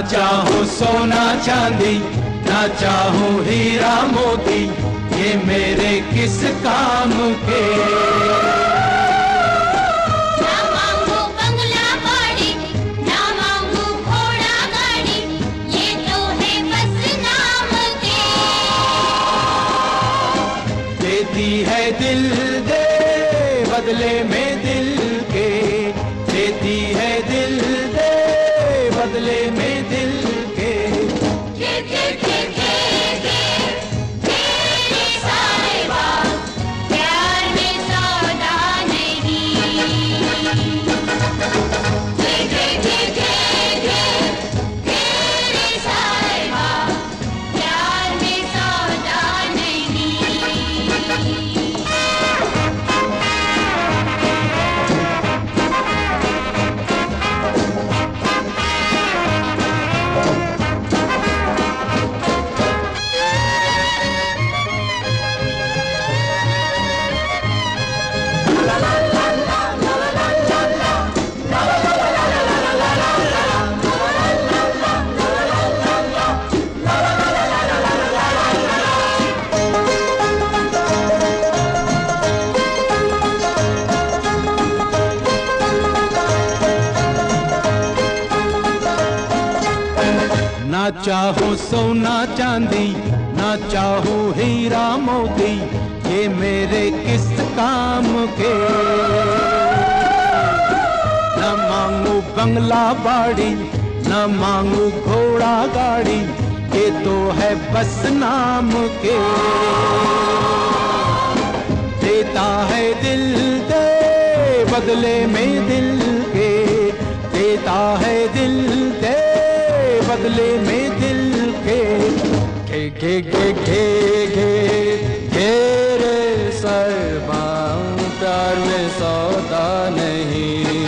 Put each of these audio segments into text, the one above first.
चाहूं सोना चांदी, ना चाहूं हीरा मोती, ये मेरे किस काम के। ना मांगू बंगला बाड़ी, ना मांगू घोड़ा गाड़ी, ये तो है बस नाम के। देती है दिल दे बदले में दिल के, देती है दिल दे बदले में दिल के। तेरे साहिबा प्यार में सौदा नहीं। तेरे साहिबा प्यार में सौदा नहीं। ना चाहूं सोना चांदी, ना चाहूं हीरा मोती, ये मेरे किस काम के। न मांगू बंगला बाड़ी, न मांगू घोड़ा गाड़ी, ये तो है बस नाम के। देता है दिल दे बदले में दिल के, देता है दिल दे बदले में दिल के। घे घे घे घे घेरे साहिबा प्यार में सौदा नहीं।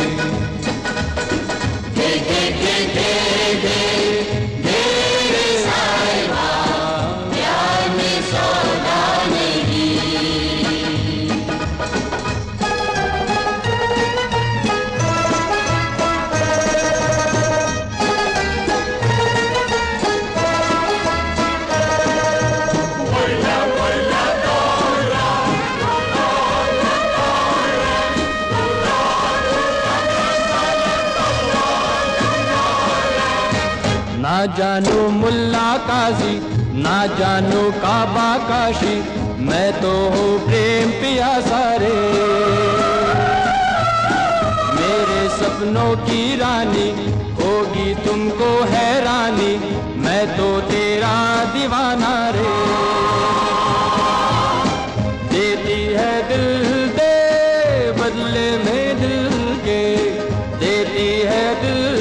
घे घे घे घे घे घेरे साहिबा प्यार में सौदा नहीं। ना जानू मुल्ला काजी, ना जानू काबा काशी, मैं तो हूँ प्रेम पियासा रे। मेरे सपनों की रानी होगी तुमको हैरानी, मैं तो तेरा दीवाना रे। देती है दिल दे बदले में दिल के, देती है दिल